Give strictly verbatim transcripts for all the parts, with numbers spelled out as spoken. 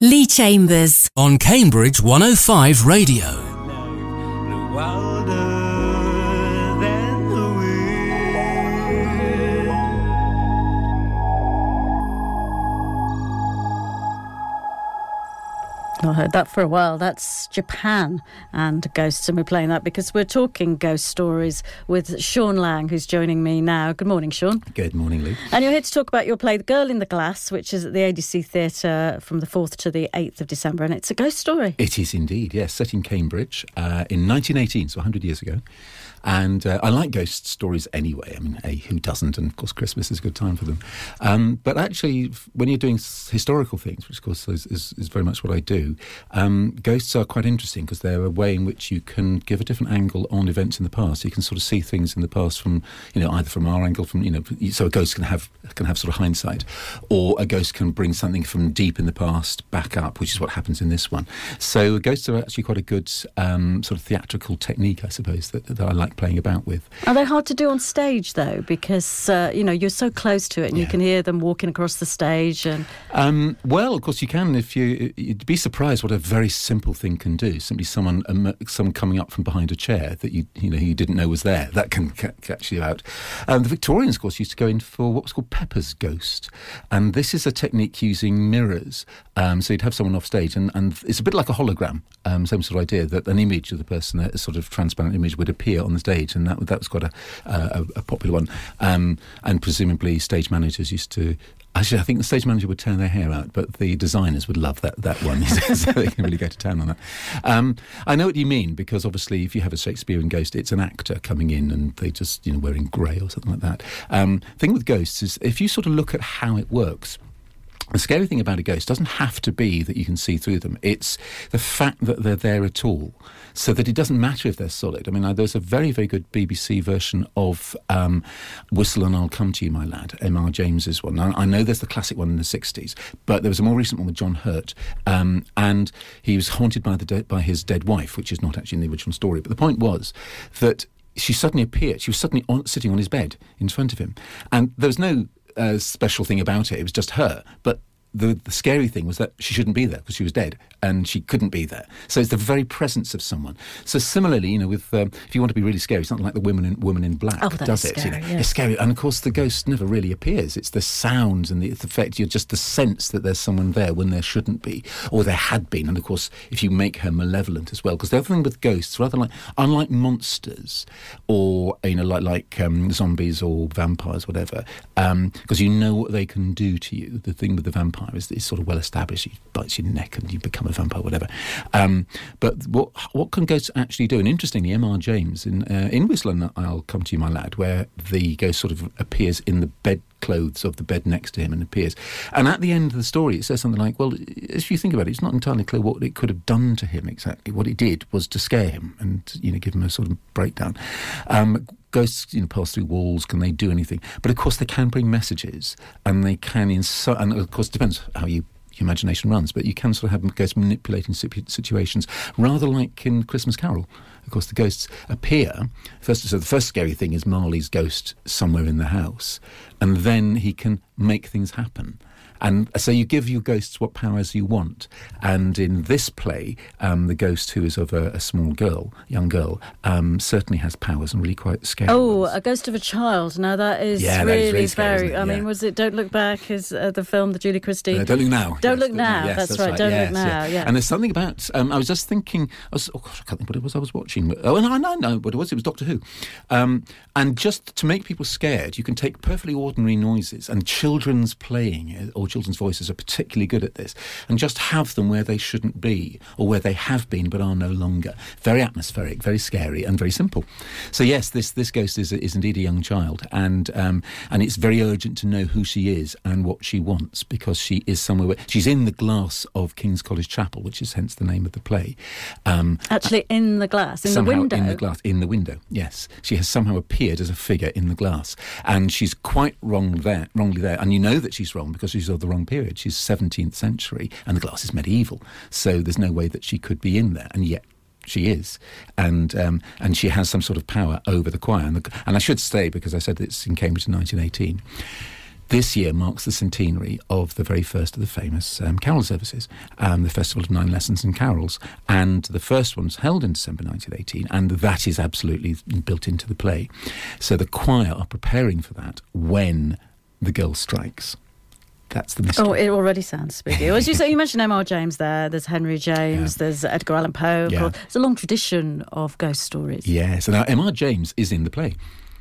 Lee Chambers on Cambridge one oh five Radio. Not heard that for a while. That's Japan and Ghosts, and we're playing that because we're talking ghost stories with Sean Lang, who's joining me now. Good morning, Sean. Good morning, Lee. And you're here to talk about your play, The Girl in the Glass, which is at the A D C Theatre from the fourth to the eighth of December, and it's a ghost story. It is indeed, yes, set in Cambridge uh, in nineteen eighteen, so one hundred years ago. And uh, I like ghost stories anyway. I mean, A, who doesn't? And, of course, Christmas is a good time for them. Um, but actually, when you're doing s- historical things, which, of course, is, is, is very much what I do, um, ghosts are quite interesting because they're a way in which you can give a different angle on events in the past. You can sort of see things in the past from, you know, either from our angle, from, you know, so a ghost can have can have sort of hindsight, or a ghost can bring something from deep in the past back up, which is what happens in this one. So ghosts are actually quite a good um, sort of theatrical technique, I suppose, that, that I like playing about with. Are they hard to do on stage, though? Because, uh, you know, you're so close to it and yeah. you can hear them walking across the stage. And um, Well, of course you can. If you, you'd be surprised what a very simple thing can do. Simply someone um, someone coming up from behind a chair that you you know you didn't know was there. That can ca- catch you out. Um, the Victorians, of course, used to go in for what was called Pepper's Ghost. And this is a technique using mirrors. Um, so you'd have someone off stage and, and it's a bit like a hologram. Um, same sort of idea, that an image of the person, a sort of transparent image, would appear on the stage. And that that was quite a, a, a popular one. Um, and presumably stage managers used to... Actually, I think the stage manager would turn their hair out, but the designers would love that, that one, so they can really go to town on that. Um, I know what you mean, because obviously if you have a Shakespearean ghost, it's an actor coming in and they just, you know, wearing grey or something like that. Um, the thing with ghosts is if you sort of look at how it works, the scary thing about a ghost doesn't have to be that you can see through them. It's the fact that they're there at all, so that it doesn't matter if they're solid. I mean, there's a very, very good B B C version of um, Whistle and I'll Come to You, My Lad, M R James's one. Now, I know there's the classic one in the sixties, but there was a more recent one with John Hurt, um, and he was haunted by, the de- by his dead wife, which is not actually in the original story. But the point was that she suddenly appeared. She was suddenly on, sitting on his bed in front of him. And there was no... Uh, special thing about it. It was just her. But the, the scary thing was that she shouldn't be there because she was dead and she couldn't be there. So it's the very presence of someone. So similarly, you know, with um, if you want to be really scary, it's not like the woman in, woman in black oh, that does is it. Scary, You know? yeah. It's scary. And of course, the ghost never really appears. It's the sounds and the, the effect, you're just the sense that there's someone there when there shouldn't be, or there had been. And of course, if you make her malevolent as well, because the other thing with ghosts, rather like, unlike monsters or, you know, like, like um, zombies or vampires, whatever, because um, you know what they can do to you. The thing with the vampire is that it's sort of well established. He bites your neck and you become a vampire, whatever. Um, but what what can ghosts actually do? And interestingly, M R James in uh, in Whistle and I'll Come to You, My Lad, where the ghost sort of appears in the bed clothes of the bed next to him and appears. And at the end of the story, it says something like, well, if you think about it, it's not entirely clear what it could have done to him exactly. What it did was to scare him and, you know, give him a sort of breakdown. Um, Ghosts, you know, pass through walls. Can they do anything? But of course, they can bring messages, and they can inside. And of course, it depends how you your imagination runs. But you can sort of have ghosts manipulating situations, rather like in Christmas Carol. Of course, the ghosts appear first. So the first scary thing is Marley's ghost somewhere in the house, and then he can make things happen. And so you give your ghosts what powers you want. And in this play, um, the ghost, who is of a, a small girl, young girl, um, certainly has powers and really quite scary Oh, ones. A Ghost of a Child. Now, that is yeah, really, that is really scary, very... isn't it? I Yeah. mean, was it Don't Look Back, is uh, the film, the Julie Christie... Uh, don't Look Now. Don't yes, Look Now, yes, that's, that's right, right. Don't yes, Look Now, yeah. yeah. And there's something about... Um, I was just thinking... I was, oh gosh, I can't think what it was I was watching. Oh, no, no, no, what it was, it was Doctor Who. Um, and just to make people scared, you can take perfectly ordinary noises, and children's playing, or children's voices are particularly good at this, and just have them where they shouldn't be, or where they have been but are no longer. Very atmospheric, very scary, and very simple. So yes, this this ghost is is indeed a young child, and um, and it's very urgent to know who she is and what she wants, because she is somewhere where she's in the glass of King's College Chapel, which is hence the name of the play. Um, Actually, in the glass, in somehow the window. in the glass, in the window. Yes, she has somehow appeared as a figure in the glass, and she's quite wrong there, wrongly there. And you know that she's wrong because she's of the wrong period. She's seventeenth century, and the glass is medieval, so there's no way that she could be in there, and yet she is, and um, and she has some sort of power over the choir. And, the, and I should say, because I said it's in Cambridge in nineteen eighteen, this year marks the centenary of the very first of the famous um, carol services, um, the Festival of Nine Lessons and Carols. And the first one's held in December nineteen eighteen, and that is absolutely built into the play. So the choir are preparing for that when the girl strikes. That's the mystery. Oh, it already sounds spooky. As you say, you mentioned M R James there. There's Henry James. Yeah. There's Edgar Allan Poe. Yeah. There's a long tradition of ghost stories. Yes. And now M R James is in the play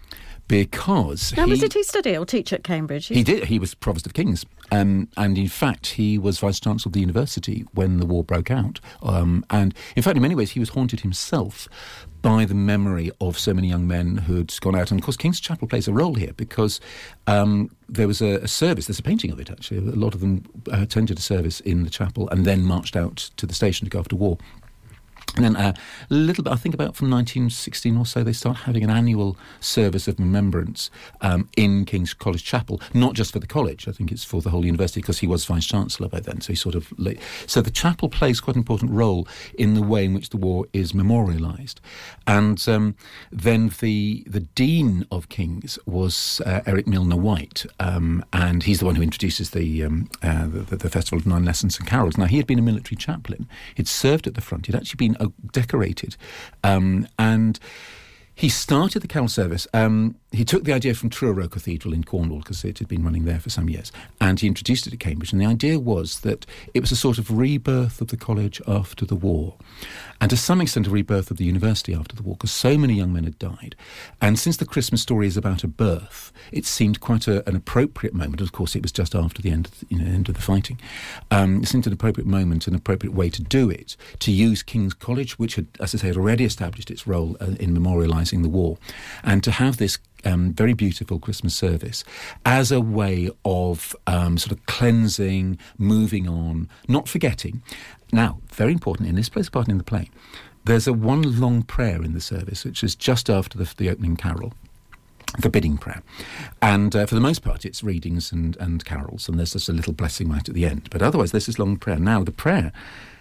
because now, he... did he study or teach at Cambridge? He did. He was Provost of King's. Um, and in fact, he was Vice-Chancellor of the university when the war broke out. Um, and in fact, in many ways, he was haunted himself by the memory of so many young men who'd gone out. And of course, King's Chapel plays a role here because um, there was a, a service, there's a painting of it actually, a lot of them uh, attended a service in the chapel and then marched out to the station to go after war. And then uh, a little bit, I think about from nineteen sixteen or so, they start having an annual service of remembrance um, in King's College Chapel, not just for the college, I think it's for the whole university, because he was Vice-Chancellor by then, so he sort of... Late. So the chapel plays quite an important role in the way in which the war is memorialised. And um, then the the Dean of King's was uh, Eric Milner White, um, and he's the one who introduces the, um, uh, the, the Festival of Nine Lessons and Carols. Now, he had been a military chaplain. He'd served at the front. He'd actually been Uh, decorated, um, and he started the carol service. Um, he took the idea from Truro Cathedral in Cornwall, because it had been running there for some years, and he introduced it at Cambridge. And the idea was that it was a sort of rebirth of the college after the war, and to some extent a rebirth of the university after the war, because so many young men had died. And since the Christmas story is about a birth, it seemed quite a, an appropriate moment. Of course, it was just after the end of the, you know, end of the fighting. Um, it seemed an appropriate moment, an appropriate way to do it, to use King's College, which had, as I say, had already established its role uh, in memorialising the war, and to have this Um, very beautiful Christmas service as a way of um, sort of cleansing, moving on, not forgetting. Now, very important, in this place part in the play, there's a one long prayer in the service, which is just after the, the opening carol, the bidding prayer. And uh, for the most part, it's readings and, and carols, and there's just a little blessing right at the end. But otherwise, there's this long prayer. Now, the prayer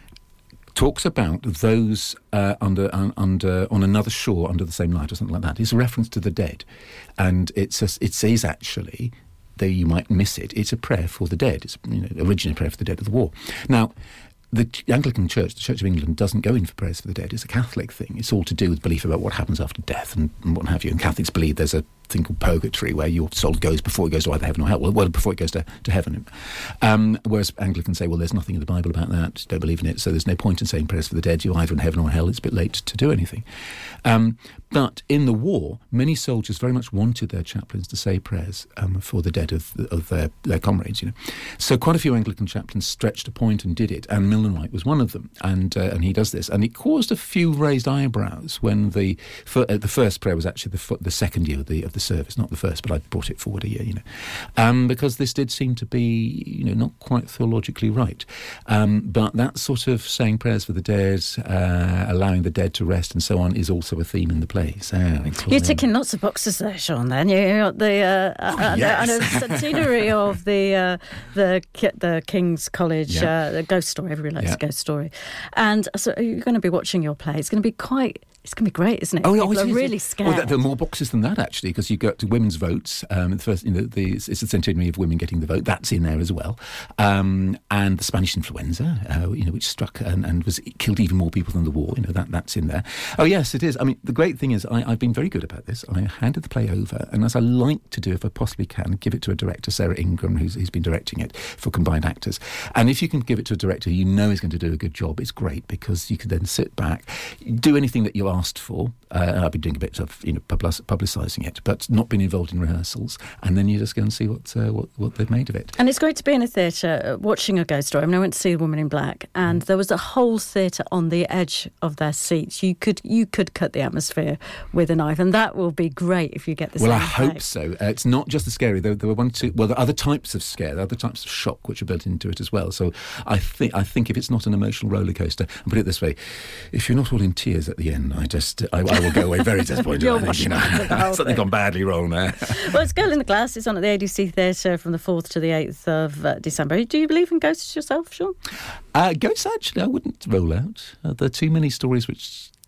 talks about those uh, under uh, under on another shore under the same light or something like that. It's a reference to the dead, and it's a, it says actually, though you might miss it, it's a prayer for the dead. It's, you know, originally a prayer for the dead of the war. Now, the Anglican Church, the Church of England, doesn't go in for prayers for the dead. It's a Catholic thing. It's all to do with belief about what happens after death and, and what have you. And Catholics believe there's a thing called purgatory, where your soul goes before it goes to either heaven or hell. Well, well before it goes to, to heaven. Um, whereas Anglicans say, well, there's nothing in the Bible about that. Don't believe in it. So there's no point in saying prayers for the dead. You're either in heaven or hell. It's a bit late to do anything. Um, but in the war, many soldiers very much wanted their chaplains to say prayers um, for the dead of, of their, their comrades, you know. So quite a few Anglican chaplains stretched a point and did it, and Milner White was one of them. And uh, and he does this. And it caused a few raised eyebrows when the for, uh, the first prayer was actually the, f- the second year of the, of the service, not the first. But I brought it forward a year, you know, um, because this did seem to be, you know, not quite theologically right. Um, but that sort of saying prayers for the dead, uh, allowing the dead to rest and so on, is also a theme in the play. So you're ticking lots of boxes there, Sean. Then you got the uh, oh, uh, yes. the, the centenary of the uh, the the King's College yeah. uh, the ghost story. Everybody likes yeah. a ghost story, and so you're going to be watching your play. It's going to be quite. It's going to be great, isn't it? Oh, People yeah, are it is, really it? scared. Well, there are more boxes than that, actually, because you go to women's votes. Um, the first, you know, the, it's the centenary of women getting the vote. That's in there as well. Um, and the Spanish influenza, uh, you know, which struck and, and was killed even more people than the war. You know, that that's in there. Oh, yes, it is. I mean, the great thing is, I, I've been very good about this. I handed the play over, and as I like to do, if I possibly can, give it to a director, Sarah Ingram, who's, who's been directing it for Combined Actors. And if you can give it to a director you know is going to do a good job, it's great, because you can then sit back, do anything that you asked for. Uh, and I've been doing a bit of, you know, public- publicising it, but not been involved in rehearsals. And then you just go and see what uh, what, what they've made of it. And it's great to be in a theatre watching a ghost story. I mean, I went to see A Woman in Black, and there was a whole theatre on the edge of their seats. You could you could cut the atmosphere with a knife, and that will be great if you get the Well, same I hope effect. so. Uh, it's not just the scary. There, there were one, two. Well, there are other types of scare, there are other types of shock which are built into it as well. So I think I think if it's not an emotional roller coaster, and put it this way, if you're not all in tears at the end, I just I, I will go away very disappointed. I think, you know, something gone badly wrong there. Well, it's Girl in the Glass. It's on at the A D C Theatre from the fourth to the eighth of uh, December. Do you believe in ghosts yourself, Sean? Uh, ghosts, actually, I wouldn't rule out. Uh, there are too many stories which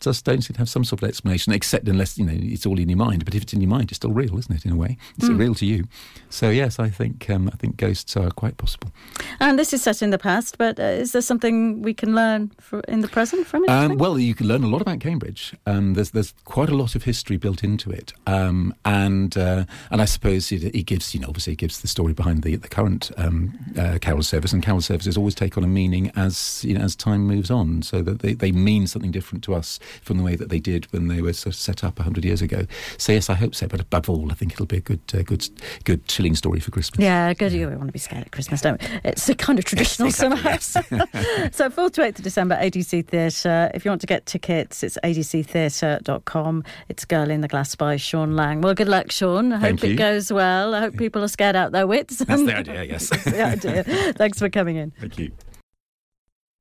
just don't seem to have some sort of explanation, except unless, you know, it's all in your mind. But if it's in your mind, it's still real, isn't it, in a way? It's mm. real to you. So, yes, I think um, I think ghosts are quite possible. And this is set in the past, but uh, is there something we can learn for, in the present from it? Um, well, you can learn a lot about Cambridge. Um, there's there's quite a lot of history built into it. Um, and uh, and I suppose it, it gives, you know, obviously it gives the story behind the, the current um, uh, carol service. And carol services always take on a meaning as, you know, as time moves on, so that they, they mean something different to us from the way that they did when they were sort of set up one hundred years ago. So, yes, I hope so. But above all, I think it'll be a good, uh, good, good chilling story for Christmas. Yeah, good. You want to be scared at Christmas, don't we? It's a kind of traditional yes, exactly, somehow. yes. So, fourth to eighth of December, A D C Theatre. If you want to get tickets, it's a d c theatre dot com. It's Girl in the Glass by Sean Lang. Well, good luck, Sean. I Thank hope you. it goes well. I hope people are scared out their wits. That's the idea, yes. That's the idea. Thanks for coming in. Thank you.